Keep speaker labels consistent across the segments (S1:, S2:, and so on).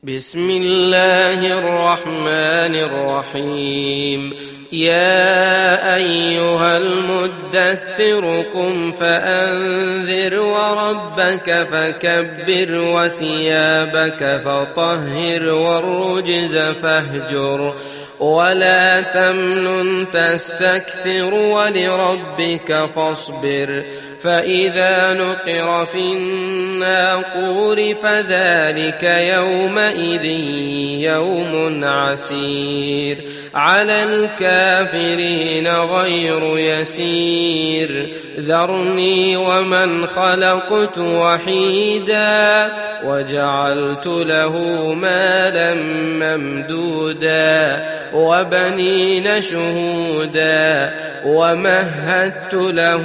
S1: بسم الله الرحمن الرحيم. يا أيها المدثر قم فأنذر وربك فكبر وثيابك فطهر والرجز فاهجر ولا تمنن تستكثر ولربك فاصبر. فإذا نقر في الناقور فذلك يومئذ يوم عسير على الكافرين غير يسير. ذرني ومن خلقت وحيدا وجعلت له مالا ممدودا وبنين شهودا ومهدت له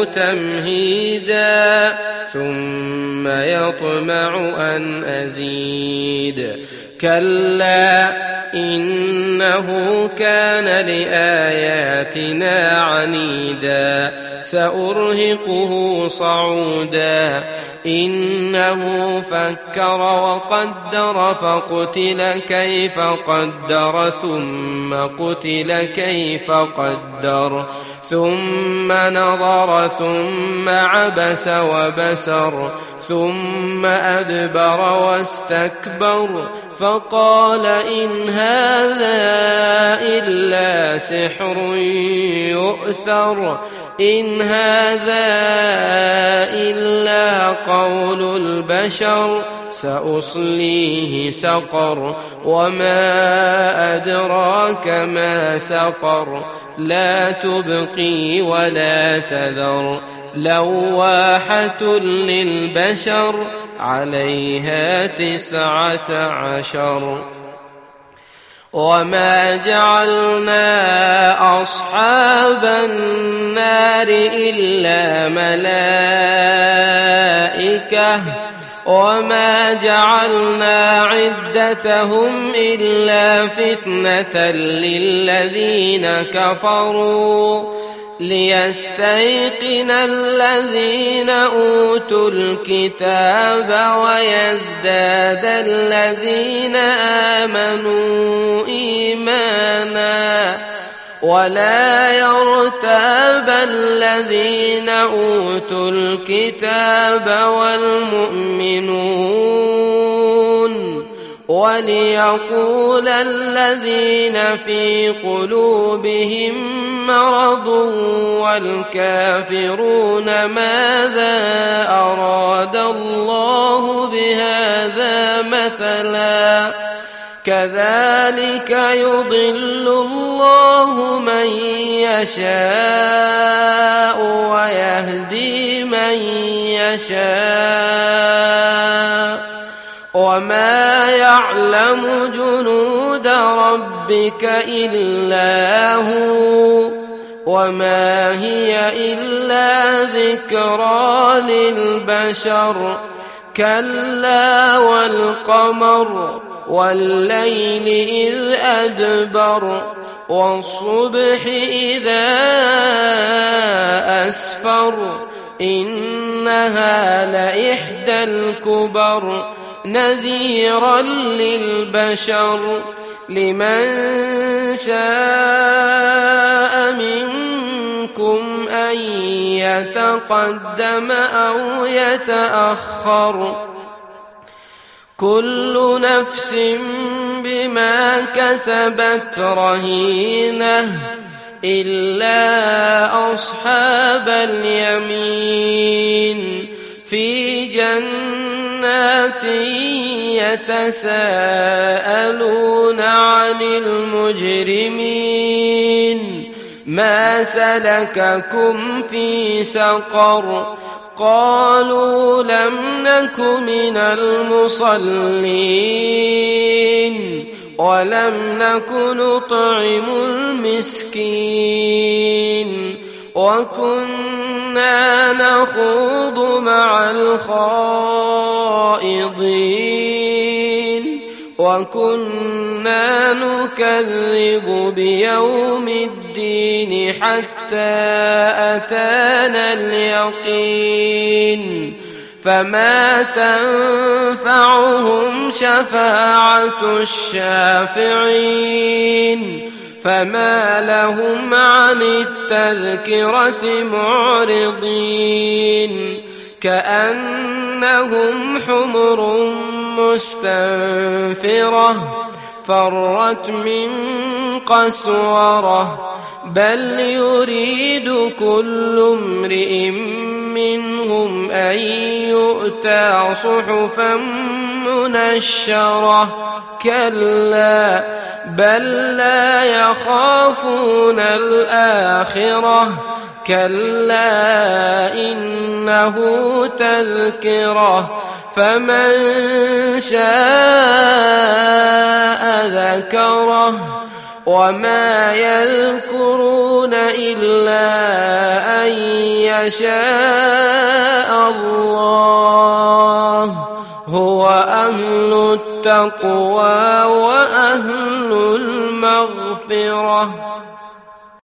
S1: تمهيدا ثم يطمع أن أزيد. كلا إنه كان لآياتنا عنيدا سأرهقه صعودا. إنه فكر وقدر فقتل كيف قدر ثم قتل كيف قدر ثم نظر ثم عبس وبسر ثم أدبر واستكبر فقال إن هذا إلا سحر يؤثر إن هذا إلا قول البشر سأصليه سقر وما أدراك ما سقر لا تبقي ولا تذر لواحة للبشر عليها 19. وما جعلنا أصحاب النار إلا ملائكة وما جعلنا عدتهم إلا فتنة للذين كفروا ليستيقن الذين أوتوا الكتاب ويزداد الذين آمنوا إيمانا ولا يرتاب الذين أوتوا الكتاب والمؤمنون وليقول الذين في قلوبهم مرض والكافرون ماذا أراد الله بهذا مثلا كذلك يضل الله من يشاء ويهدي من يشاء وما يعلم جنود ربك إلا هو وما هي إلا ذكرى للبشر. كلا والقمر والليل إذ أدبر والصبح إذا أسفر إنها لإحدى الكبر نذيرا للبشر لمن شاء منكم أن يتقدم أو يتأخر. كل نفس بما كسبت رهينة إلا أصحاب اليمين في جنات يتساءلون عن المجرمين ما سلككم في سقر قالوا لم نك من المصلين ولم نك نطعم المسكين وكنا نخوض مع الخائضين وكنا نكذب بيوم الدين حتى أتانا اليقين فما تنفعهم شفاعة الشافعين فما لهم عن التذكرة معرضين كأنهم حمر مستنفرة فرت من قسورة بل يريد كل امرئ منهم أن يؤتى صحفا منشرة كلا بل لا يخافون الآخرة كلا إنه تذكرة فمن شاء ذكره وما يذكرون إلا أن يشاء الله هو أهل التقوى وأهل المغفرة.